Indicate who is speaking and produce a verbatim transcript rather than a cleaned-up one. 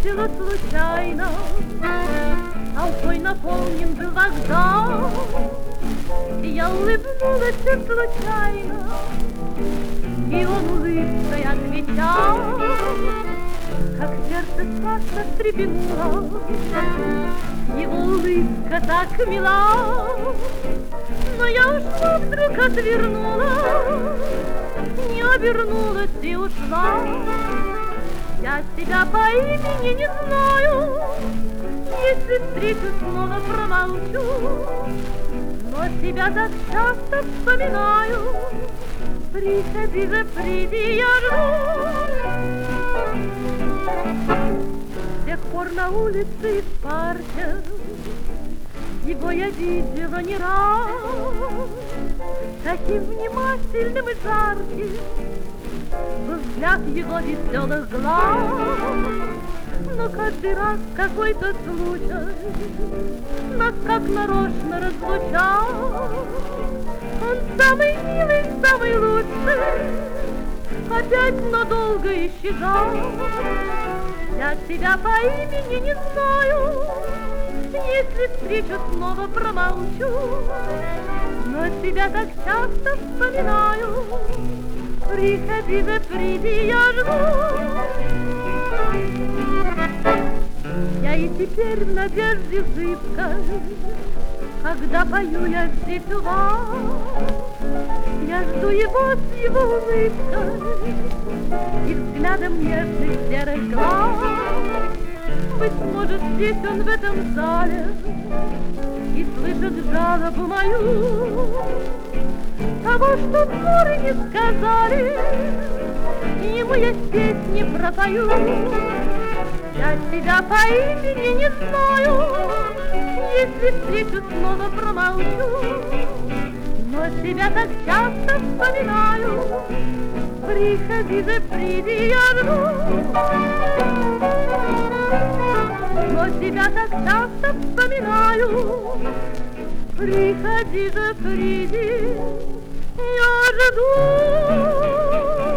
Speaker 1: увидела случайно, толпой наполнен был вокзал. И я улыбнулась случайно, и он улыбкой отвечал. Как сердце страстно встрепенуло, его улыбка так мила. Но я ушла, вдруг отвернула, не обернулась и ушла. Я тебя по имени не знаю, если встречу, снова промолчу. Но тебя так часто вспоминаю, приходи же, приди, я жду. С тех пор на улице и в парке его я видела не раз, таким внимательным и жарким был взгляд его веселых глаз. Но каждый раз какой-то случай нас как нарочно разлучал. Он самый милый, самый лучший, опять надолго исчезал. Я тебя по имени не знаю, если встречу, снова промолчу. Но тебя так часто вспоминаю, приходи же, приди, я жду. Я и теперь в надежде зыбкой, когда пою я здесь у вас, я жду его с его улыбкой и взглядом нежных серых глаз. Быть может, здесь он в этом зале и слышит жалобу мою, того, что горы не сказали, ему я песни пропою. Я тебя по имени не знаю, если встречу, снова промолчу. Но тебя так часто вспоминаю, приходи же, приди, я жду. Но тебя так часто вспоминаю, приходи же, приди, я жду.